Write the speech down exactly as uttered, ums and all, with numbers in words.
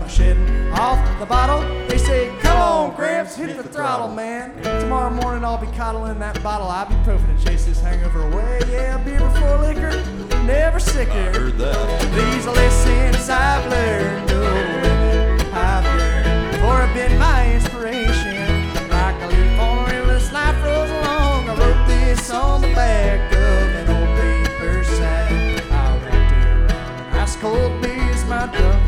shedding off the bottle. They say, come on, Gramps, hit the throttle, man. Tomorrow morning I'll be coddling that bottle of ibuprofen to chase this hangover away. Yeah, beer before liquor, never sicker. I heard that. These are listen, Cyber.